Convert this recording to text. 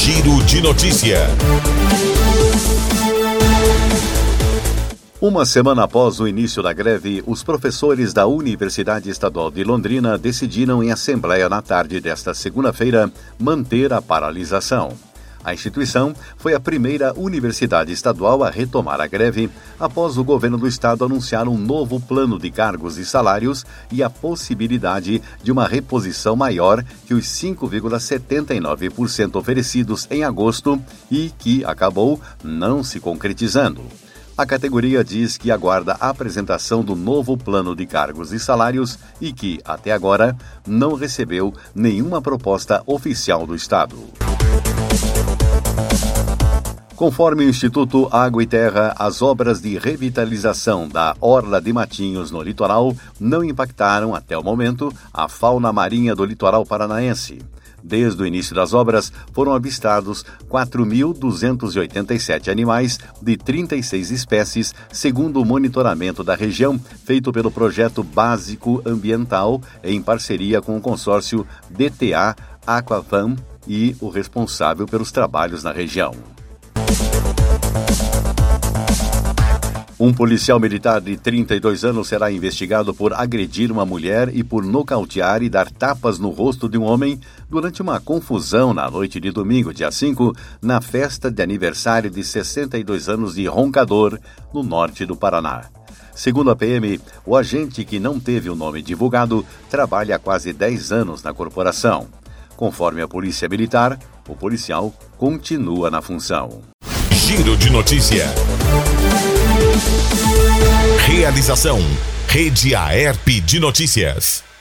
Giro de Notícia. Uma semana após o início da greve, os professores da Universidade Estadual de Londrina decidiram em assembleia na tarde desta segunda-feira manter a paralisação. A instituição foi a primeira universidade estadual a retomar a greve após o governo do estado anunciar um novo plano de cargos e salários e a possibilidade de uma reposição maior que os 5,79% oferecidos em agosto e que acabou não se concretizando. A categoria diz que aguarda a apresentação do novo plano de cargos e salários e que, até agora, não recebeu nenhuma proposta oficial do estado. Conforme o Instituto Água e Terra, as obras de revitalização da Orla de Matinhos no litoral não impactaram, até o momento, a fauna marinha do litoral paranaense. Desde o início das obras, foram avistados 4.287 animais de 36 espécies, segundo o monitoramento da região, feito pelo Projeto Básico Ambiental, em parceria com o consórcio DTA Aquavam e o responsável pelos trabalhos na região. Um policial militar de 32 anos será investigado por agredir uma mulher e por nocautear e dar tapas no rosto de um homem durante uma confusão na noite de domingo, dia 5, na festa de aniversário de 62 anos de Roncador, no norte do Paraná. Segundo a PM, o agente, que não teve o nome divulgado, trabalha há quase 10 anos na corporação. Conforme a Polícia Militar, o policial continua na função. Giro de Notícia. Realização: Rede Aerp de Notícias.